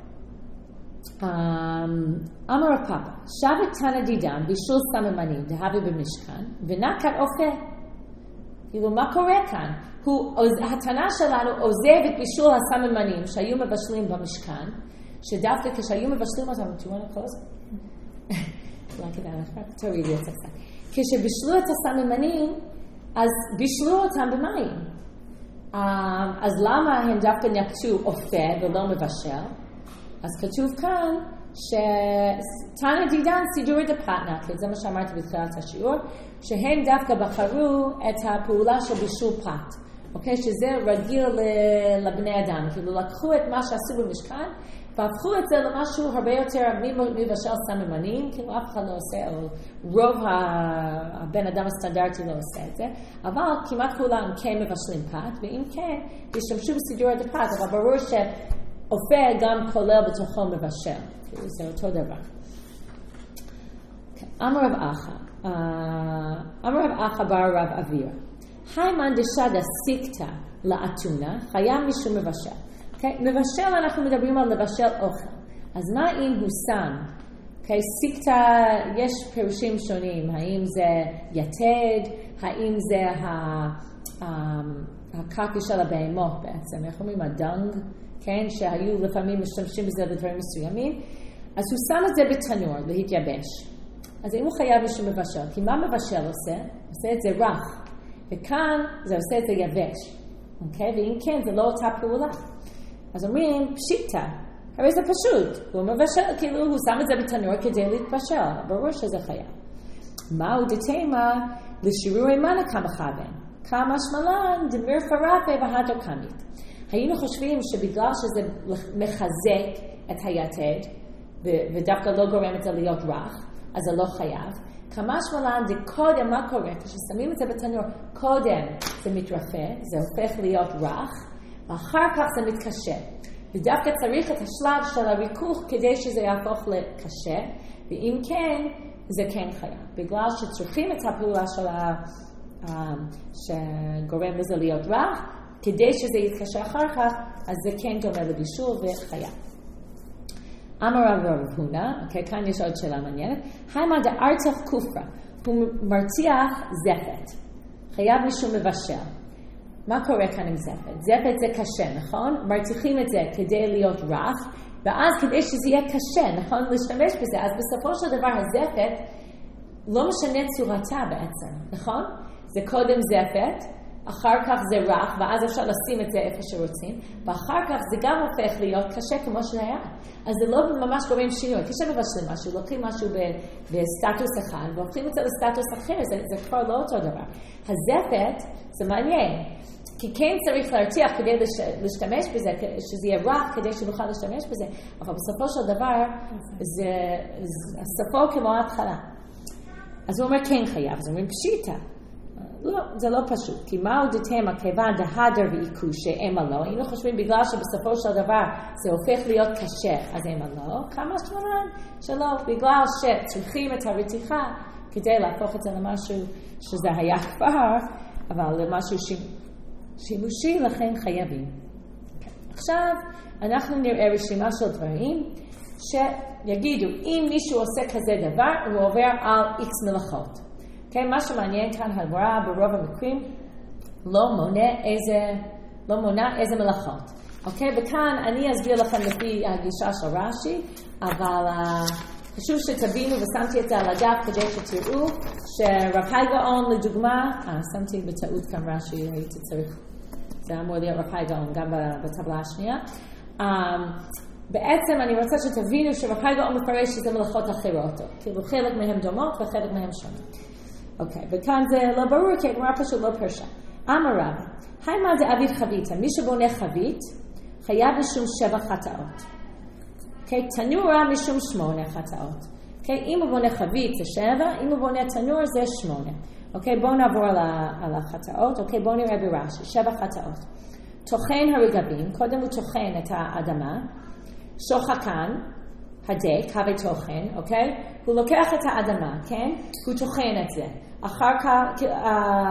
אמר הפאפה, שבת תנא דידן בישול סממנים דהבי במשכן, ונקת אופה. כאילו, מה קורה כאן? הוא, התנא שלנו עוזב את בישול הסממנים שהיו מבשלים במשכן, שדווקא כשהיו מבשלים אותם, do you want to close? אולי כדאי לך, תורידי את זה קצת. כשבישלו את הסממנים, אז בישלו אותם במים. אז למה הם דווקא נקטו אופה ולא מבשל? אז כתוב כאן שתנא דידן סידורא דפרטנא, כי זה מה שאמרתי בתחילת השיעור, שהם דווקא בחרו את הפעולה של בישול פת. אוקיי? שזה רגיל לבני אדם. כאילו לקחו את מה שעשו במשכן, והפכו את זה למשהו הרבה יותר מבשל סממנים, כאילו אף אחד לא עושה, או רוב הבן אדם הסטנדרטי לא עושה את זה, אבל כמעט כולם כן מבשלים פת, ואם כן, ישתמשו בסידורא דפת, אבל ברור שאופה גם כולל בתוכו מבשל, כאילו זה אותו דבר. אמר רב אחא, אמר רב אחא בר רב אבירה, היימן דשדא סיקתא לאתונה, חייב משום מבשל. Okay, מבשל, אנחנו מדברים על לבשל אוכל. אז מה אם הוא שם? Okay, סיקתא, יש פירושים שונים. האם זה יתד? האם זה הקרקע של הבהמות בעצם? איך אומרים? הדנג? כן, שהיו לפעמים משתמשים בזה לדברים מסוימים. אז הוא שם את זה בתנור להתייבש. אז אם הוא חייב משהו מבשל, כי מה מבשל עושה? עושה את זה רך. וכאן זה עושה את זה יבש. אוקיי? ואם כן, זה לא אותה פעולה. אז אומרים, פשיטה. הרי זה פשוט. הוא מבשל, כאילו הוא שם את זה בתנור כדי להתבשל. ברור שזה חייב. מהו דתימה לשירורי מנה כמה חבן? כמה שמלן דמיר פרפה והדר קמית. היינו חושבים שבגלל שזה מחזק את היתד, ודווקא לא גורם את זה להיות רך, אז זה לא חייב. כמה שמלן זה קודם, מה קורה? כששמים את זה בתנור, קודם זה מתרפא, זה הופך להיות רך, ואחר כך זה מתקשה. ודווקא צריך את השלב של הריכוך כדי שזה יהפוך לקשה, ואם כן, זה כן חייב. בגלל שצריכים את הפעולה של ה... שגורם לזה להיות רך, כדי שזה יתקשה אחר כך, אז זה כן דומה לבישול וחייב. אמר רב הונא, אוקיי, כאן יש עוד שאלה מעניינת. היימה דארצח כופרה, הוא מרתיח זפת. חייב משום מבשל. מה קורה כאן עם זפת? זפת זה קשה, נכון? מרתיחים את זה כדי להיות רך, ואז כדי שזה יהיה קשה, נכון? להשתמש בזה. אז בסופו של דבר הזפת לא משנה צורתה בעצם, נכון? זה קודם זפת, אחר כך זה רך, ואז אפשר לשים את זה איפה שרוצים, ואחר כך זה גם הופך להיות קשה כמו שהיה. אז זה לא ממש גורם שינוי. כשמבשלים משהו, לוקחים משהו בסטטוס אחד, והופכים את זה לסטטוס אחר, זה, זה כבר לא אותו דבר. הזפת, זה מעניין, כי כן צריך להרתיח כדי להשתמש בזה, שזה יהיה רך כדי שנוכל להשתמש בזה, אבל בסופו של דבר, זה, זה הסופו כמו ההתחלה. אז הוא אומר כן חייב, אז הוא אומר פשיטה. לא, זה לא פשוט, כי מהו דתמה כיוון דהדר ועיקוש שאמה לא, היינו חושבים בגלל שבסופו של דבר זה הופך להיות קשה, אז אמה לא, כמה שמלן שלא, בגלל שצריכים את הרתיחה כדי להפוך את זה למשהו שזה היה כבר, אבל למשהו שימושי, לכן חייבים. עכשיו אנחנו נראה רשימה של דברים שיגידו, אם מישהו עושה כזה דבר, הוא עובר על איקס מלאכות. Okay, מה שמעניין כאן הגמרא ברוב המקרים לא מונה איזה, לא מונה איזה מלאכות. אוקיי, okay, וכאן אני אסביר לכם לפי הגישה של רש"י, אבל uh, חשוב שתבינו ושמתי את זה על הדף כדי שתראו שרב חי גאון לדוגמה, אה, שמתי בטעות כאן רש"י, הייתי צריך, זה אמור להיות רב חי גאון גם בטבלה השנייה. Um, בעצם אני רוצה שתבינו שרב חי גאון מפרש שזה מלאכות אחרות, כאילו חלק מהם דומות וחלק מהם שונות. אוקיי, וכאן זה לא ברור, כי הגמרא פשוט לא פרשה. אמר רב, היימה דאביד חביתה, מי שבונה חבית, חייב משום שבע חטאות. אוקיי, תנורה משום שמונה חטאות. אוקיי, אם הוא בונה חבית זה שבע, אם הוא בונה תנור זה שמונה. אוקיי, בואו נעבור על, על החטאות. אוקיי, בואו נראה ברש"י, שבע חטאות. טוחן הרגבים, קודם הוא טוחן את האדמה, שוחקן, הדק, הווי טוחן, אוקיי? הוא לוקח את האדמה, כן? הוא טוחן את זה. אחר כך, uh,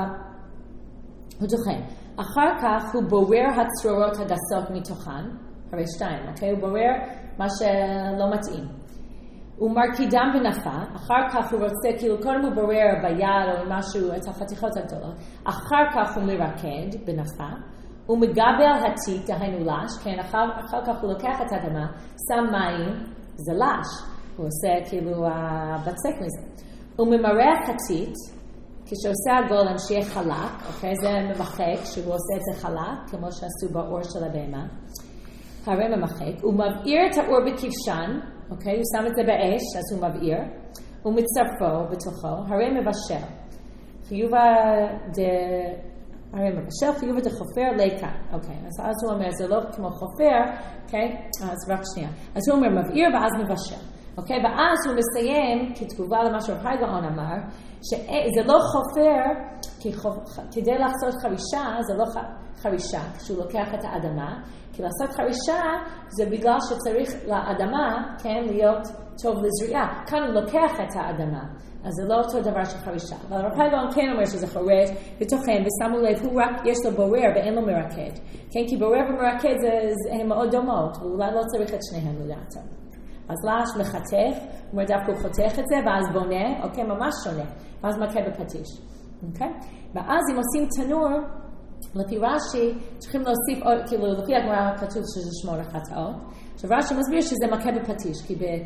הוא טוחן. אחר כך הוא בורר הצרורות הגסות מתוכן, הרי שתיים, אוקיי? הוא בורר מה שלא מתאים. הוא מרקידם בנפה, אחר כך הוא רוצה, כאילו קודם הוא בורר ביד או משהו, את החתיכות הגדולות. אחר כך הוא מרקד בנפה. הוא מגבל התיק, דהיינו לש, כן? אחר, אחר כך הוא לוקח את האדמה, שם מים, זה לש. הוא עושה כאילו הבצק מזה. הוא ממרח חצית, כשעושה הגולם שיהיה חלק, אוקיי? זה ממחק, שהוא עושה את זה חלק, כמו שעשו באור של הבהמה. הרי ממחק. הוא מבעיר את האור בכבשן, אוקיי? הוא שם את זה באש, אז הוא מבעיר. הוא מצרפו בתוכו, הרי מבשל. חיובה ד... הרי מבשל, חיובה דחופר ליקה. אוקיי, אז, אז הוא אומר, זה לא כמו חופר, אוקיי? אז רק שנייה. אז הוא אומר, מבעיר ואז מבשל. אוקיי, ואז הוא מסיים, כתגובה למה שרב חי גאון אמר, שזה לא חופר, כי חופ... כדי לעשות חרישה, זה לא חרישה, כשהוא לוקח את האדמה, כי לעשות חרישה זה בגלל שצריך לאדמה, כן, להיות טוב לזריעה. כאן הוא לוקח את האדמה, אז זה לא אותו דבר של חרישה. אבל רב חי גאון כן אומר שזה חורש ותוכן, ושמו לב, הוא רק יש לו בורר ואין לו מרקד. כן, כי בורר ומרקד זה, זה, הם מאוד דומות, ואולי לא צריך את שניהם לדעתו. אז לש מחתך, הוא אומר דווקא הוא חותך את זה, ואז בונה, אוקיי, ממש שונה. ואז מכה בפטיש. אוקיי? ואז אם עושים תנור, לפי רש"י, צריכים להוסיף, כאילו, לפי הגמרא כתוב שזה שמונה חטאות. עכשיו רש"י מסביר שזה מכה בפטיש, כי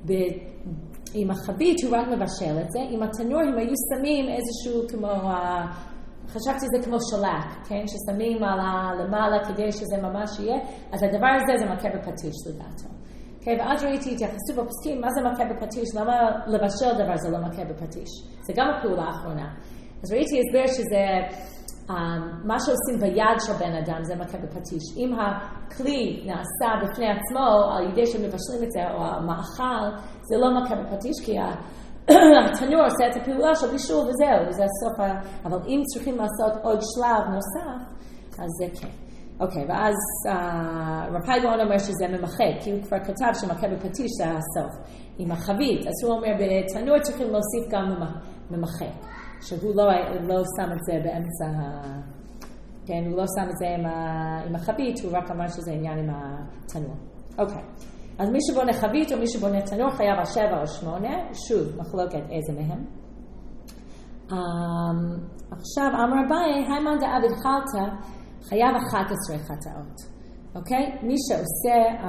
עם החבית הוא רק מבשל את זה, עם התנור הם היו שמים איזשהו כמו, חשבתי זה כמו שלק, כן? ששמים על למעלה כדי שזה ממש יהיה, אז הדבר הזה זה מכה בפטיש לדעתו. Okay, ואז ראיתי התייחסות בפסקים, מה זה מכה בפטיש? למה לבשל דבר זה לא מכה בפטיש? זה גם הפעולה האחרונה. אז ראיתי הסבר שזה, um, מה שעושים ביד של בן אדם זה מכה בפטיש. אם הכלי נעשה בפני עצמו, על ידי שמבשלים את זה, או המאכל, זה לא מכה בפטיש, כי התנור עושה את הפעולה של בישול וזהו, זה הסוף. ה... אבל אם צריכים לעשות עוד שלב נוסף, אז זה כן. אוקיי, ואז רב חיים גאון אומר שזה ממחק, כי הוא כבר כתב שמכה בפטיש זה הסוף, עם החבית. אז הוא אומר, בתנור צריכים להוסיף גם ממחק, שהוא לא, לא שם את זה באמצע, כן, הוא לא שם את זה עם, ה, עם החבית, הוא רק אמר שזה עניין עם התנור. אוקיי, אז מי שבונה חבית או מי שבונה תנור חייב על שבע או שמונה, שוב, מחלוקת איזה מהם. Um, עכשיו, אמר אביי, היימן דאביד חלטה, חייב אחת עשרה חטאות, אוקיי? מי שעושה,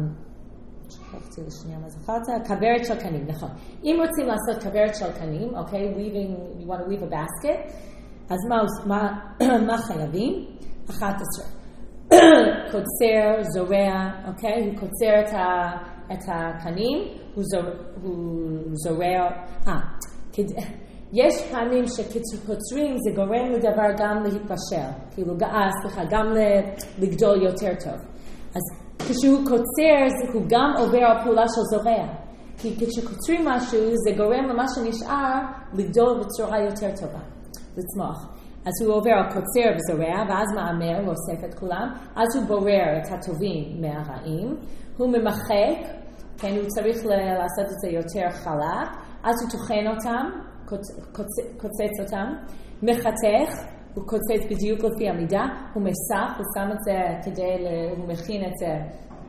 שכחתי לשנייה מה זכרת, כוורת של קנים, נכון. אם רוצים לעשות כוורת של קנים, אוקיי? weaving, you want to weave a basket, אז מה, מה, מה חייבים? אחת עשרה. קוצר, זורע, אוקיי? הוא קוצר את, ה, את הקנים, הוא, זור, הוא זורע, אה, כדי... יש פעמים שקוצרים זה גורם לדבר גם להתבשל, כאילו, אה, סליחה, גם לגדול יותר טוב. אז כשהוא קוצר, הוא גם עובר על פעולה של זורע. כי כשקוצרים משהו, זה גורם למה שנשאר לגדול בצורה יותר טובה, לצמוח. אז הוא עובר על קוצר וזורע, ואז מאמר, הוא אוסף את כולם, אז הוא בורר את הטובים מהרעים, הוא ממחק, כן, הוא צריך לעשות את זה יותר חלק, אז הוא תוכן אותם, קוצץ אותם, מחתך, הוא קוצץ בדיוק לפי המידה, הוא מסך, הוא שם את זה כדי, הוא מכין את זה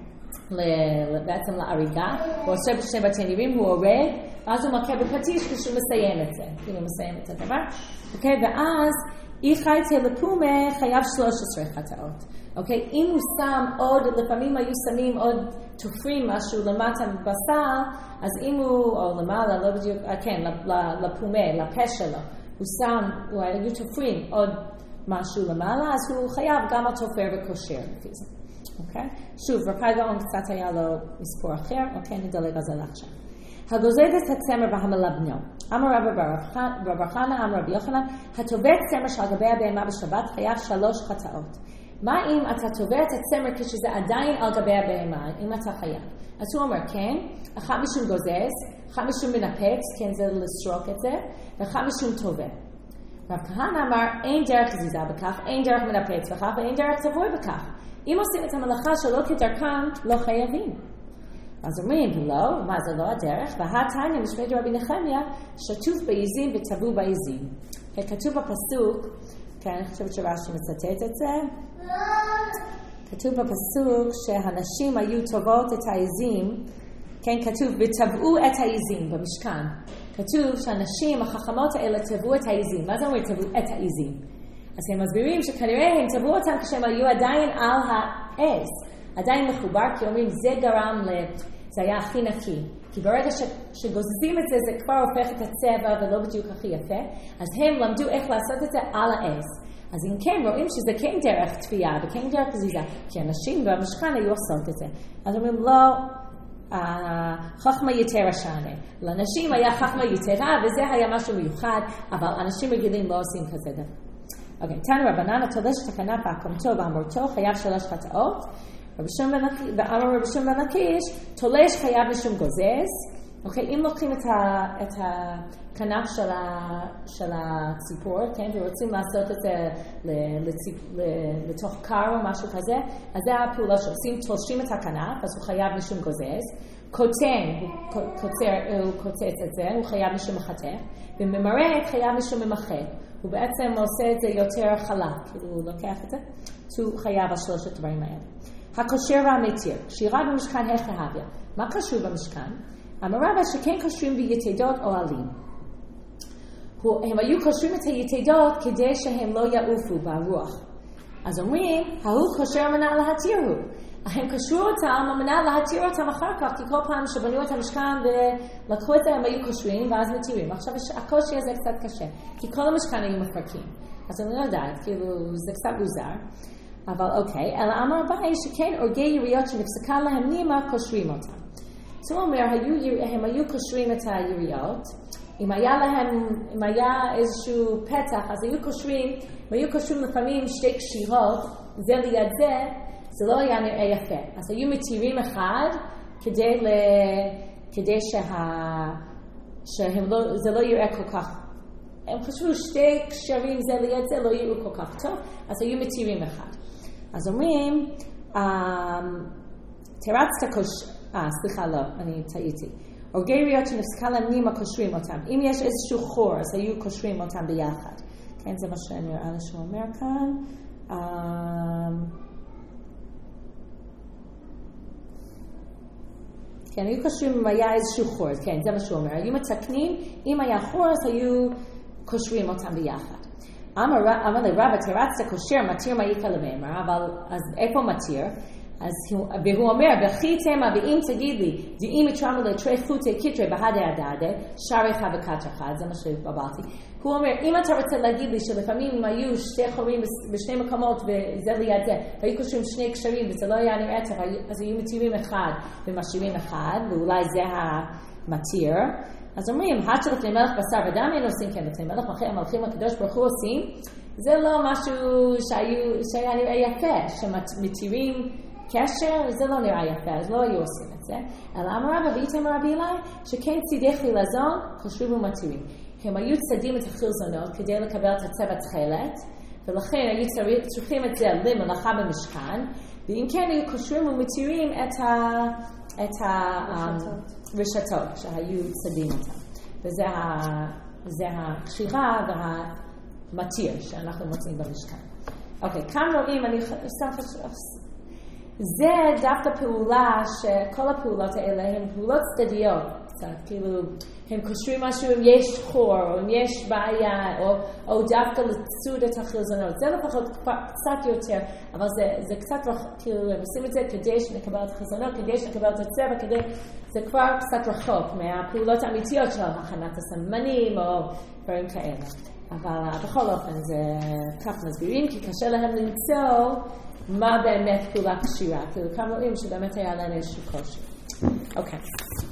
בעצם להריגה, הוא עושה בשני בתי ניבים, הוא הורג, ואז הוא מכה בפטיש כשהוא מסיים את זה, כאילו הוא מסיים את הדבר, אוקיי, ואז אי חייצה לפומה חייב שלוש עשרה חטאות, אוקיי, אם הוא שם עוד, לפעמים היו שמים עוד תופרים משהו למטה בבשר, אז אם הוא, או למעלה, לא בדיוק, כן, לפומה, לפה שלו, הוא שם, הוא היו תופרים עוד משהו למעלה, אז הוא חייב גם התופר וקושר לפי זה, אוקיי? שוב, רבי גאון קצת היה לו מספור אחר, אוקיי, נדלג על זה לעכשיו. הגוזד את הצמר והמלבנו. אמר רב חנה, אמר רבי יוחנן, התובע צמר שעל גבי הבהמה בשבת חייב שלוש חטאות. מה אם אתה תובע את הצמר כשזה עדיין על גבי הבהמה, אם אתה חייב? אז הוא אומר, כן, אחד משום גוזז, אחד משום מנפץ, כן, זה לסרוק את זה, ואחד משום תובע. רב כהנא אמר, אין דרך זיזה בכך, אין דרך מנפץ בכך, ואין דרך תבוי בכך. אם עושים את המלאכה שלא כדרכם, לא חייבים. אז אומרים, לא, מה זה לא הדרך? והתניא משפט רבי נחמיה, שטוף בעיזים וטבעו בעיזים. כתוב בפסוק, כן, אני חושבת שרש"י מצטט את זה. כתוב בפסוק שהנשים היו טובות את העיזים, כן, כתוב, וטבעו את העיזים במשכן. כתוב שהנשים, החכמות האלה, טבעו את העיזים. מה זה אומר טבעו את העיזים? אז הם מסבירים שכנראה הם טבעו אותם כשהם היו עדיין על העז. עדיין מחובר, כי אומרים, זה גרם ל... זה היה הכי נקי. כי ברגע ש... שגוזזים את זה, זה כבר הופך את הצבע ולא בדיוק הכי יפה. אז הם למדו איך לעשות את זה על העז. אז אם כן, רואים שזה כן דרך תפייה וכן דרך זיזה. כי אנשים במשכן היו עושות את זה. אז אומרים, לא, חכמה יתרה שנה. לאנשים היה חכמה יתרה, וזה היה משהו מיוחד, אבל אנשים רגילים לא עושים כזה דבר. אוקיי, תנו רבנן, התולש את הכנף העקומתו והמורתו, חייב שלוש חטאות. ואמר רבי שמעון בן לקיש, תולש חייב משום גוזז. אוקיי, אם לוקחים את, ה, את הכנף של, ה, של הציפור, כן, ורוצים לעשות את זה לציפ, לתוך קר או משהו כזה, אז זה הפעולה שעושים, תולשים את הכנף, אז הוא חייב משום גוזז. קוטן, הוא, קוצר, הוא קוצץ את זה, הוא חייב משום מחתך, וממרק חייב משום ממחק. הוא בעצם עושה את זה יותר חלק, כאילו הוא לוקח את זה, הוא חייב על שלושת דברים האלה. הקושר והמתיר, שירה במשכן החהביה. מה קשור במשכן? אמר רבא שכן קושרים ביתדות אוהלים. הם היו קושרים את היתדות כדי שהם לא יעופו ברוח. אז אומרים, ההוא קושר מנה להתיר הוא. הם קשרו אותם, המנה להתיר אותם אחר כך, כי כל פעם שבנו את המשכן ולקחו את זה, הם היו קושרים ואז מתירים. עכשיו הקושי הזה קצת קשה, כי כל המשכן היו מפרקים. אז אני לא יודעת, כאילו זה קצת מוזר. אבל אוקיי, אלא אמר ביי שכן אורגי יריות שנפסקה להם נימה, קושרים אותם. זאת אומרת, הם היו קושרים את היריות, אם היה להם, אם היה איזשהו פתח, אז היו קושרים, הם היו קושרים לפעמים שתי קשירות, זה ליד זה, זה לא היה נראה יפה. אז היו מתירים אחד כדי, ל... כדי שה... שהם לא... זה לא יראה כל כך. הם חשבו שתי קשרים זה ליד זה לא יראו כל כך טוב, אז היו מתירים אחד. אז אומרים, תרצת קוש... אה, סליחה, לא, אני טעיתי. אורגי יריות שנפסקה להם נימה קושרים אותם. אם יש איזשהו חור, אז היו קושרים אותם ביחד. כן, זה מה שנראה לי שהוא אומר כאן. כן, היו קושרים אם היה איזשהו חור, כן, זה מה שהוא אומר. היו מתקנים, אם היה חור, אז היו קושרים אותם ביחד. אמר לי, רבא, תרצת קושר, מתיר מעיקה למימר, אבל אז איפה מתיר? אז הוא, והוא אומר, וכי תמה, ואם תגיד לי, דאם יתרמו לתרי חוטי קטרי בהדה הדדה, שריך וקטרך, זה מה שבבלתי. הוא אומר, אם אתה רוצה להגיד לי שלפעמים אם היו שתי חורים בשני מקומות וזה ליד זה, והיו קושרים שני קשרים וזה לא היה נראה טוב, אז היו מתירים אחד ומשאירים אחד, ואולי זה המתיר. אז אומרים, עד שלפני מלך בשר ודם אין עושים כן, לפני מלך המלכים הקדוש ברוך הוא עושים, זה לא משהו שהיו, שהיה נראה יפה, שמתירים קשר, זה לא נראה יפה, אז לא היו עושים את זה. אלא אמר רבא ואיתם רבי אלי, שכן צידי חילזון, קושרים ומתירים. הם היו צדים את החילזונות כדי לקבל את הצבע תכלת, ולכן היו צריכים את זה למלאכה במשכן, ואם כן היו קושרים ומתירים את ה... את הרשתות שהיו צדים אותם. וזה זה הקשירה והמתיר שאנחנו מוצאים במשכן. אוקיי, כאן רואים, אני זה דווקא פעולה שכל הפעולות האלה הן פעולות צדדיות, קצת, כאילו, הם קושרים משהו אם יש חור, או אם יש בעיה, או, או דווקא לצוד את החילזונות. זה לפחות קצת יותר, אבל זה, זה קצת, כאילו, הם עושים את זה כדי שנקבל את החילזונות, כדי שנקבל את הצבע, כדי, זה כבר קצת רחוק מהפעולות האמיתיות של הכנת הסממנים, או דברים כאלה. אבל בכל אופן זה כך מסבירים, כי קשה להם למצוא מה באמת פעולה קשירה. כאילו, כאן רואים שבאמת היה להם איזשהו קושי. אוקיי.